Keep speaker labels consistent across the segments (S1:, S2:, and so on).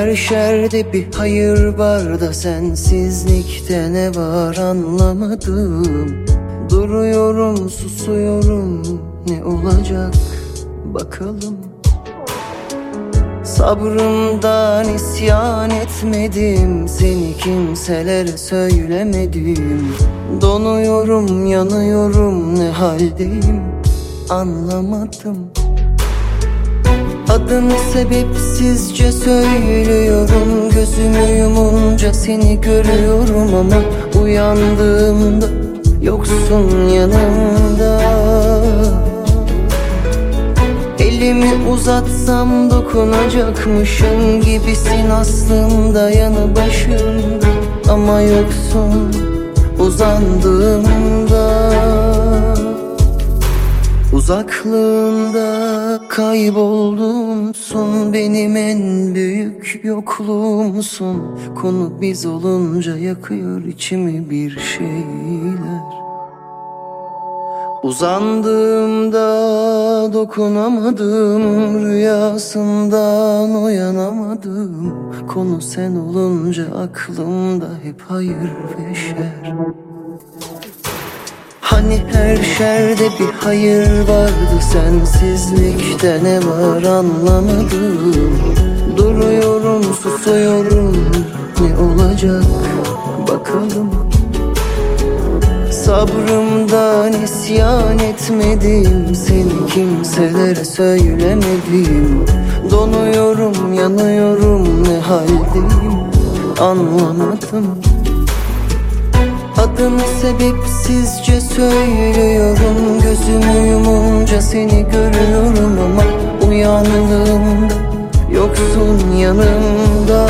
S1: her şerde bir hayır var da sensizlikte ne var anlamadım. Duruyorum, susuyorum, ne olacak bakalım. Sabrımdan isyan etmedim, seni kimselere söylemedim. Donuyorum, yanıyorum, ne haldeyim anlamadım. Adını sebepsizce söylüyorum, gözümü yumunca seni görüyorum ama uyandığımda yoksun yanımda. Elimi uzatsam dokunacakmışım gibisin aslında yanı başımda ama yoksun uzandığımda. Uzaklığında kayboldumsun, benim en büyük yokluğumsun. Konu biz olunca yakıyor içimi bir şeyler. Uzandığımda dokunamadım, rüyasından uyanamadım. Konu sen olunca aklımda hep hayır ve şer. Hani her şerde bir hayır vardı, sensizlikte ne var anlamadım. Duruyorum, susuyorum, ne olacak bakalım. Sabrımdan isyan etmedim, seni kimselere söylemedim. Donuyorum, yanıyorum, ne haldeyim anlamadım. Adını sebepsizce söylüyorum, gözümü yumunca seni görüyorum ama uyandığımda yoksun yanımda.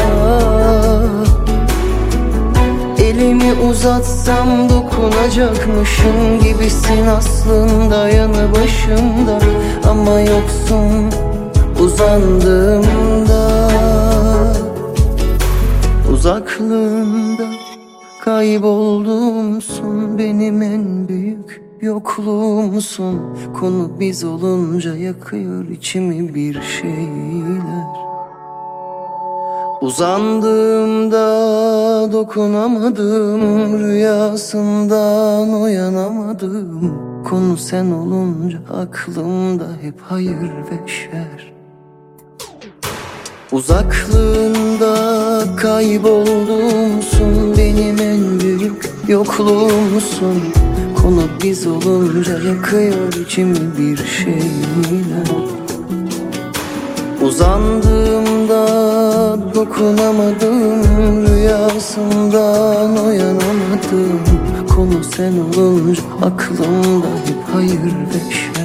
S1: Elimi uzatsam dokunacakmışım gibisin aslında yanı başımda ama yoksun uzandığımda. Uzaklığında kayboldumsun, benim en büyük yokluğumsun. Konu biz olunca yakıyor içimi bir şeyler. Uzandığımda dokunamadım, rüyasından uyanamadım. Konu sen olunca aklımda hep hayır ve şer. Uzaklığında kayboldumsun, benim en büyük yokluğumsun. Konu biz olunca yakıyor içimi bir şeyler. Uzandığımda dokunamadım, rüyasından uyanamadım. Konu sen olunca aklımda hep hayır ve şer.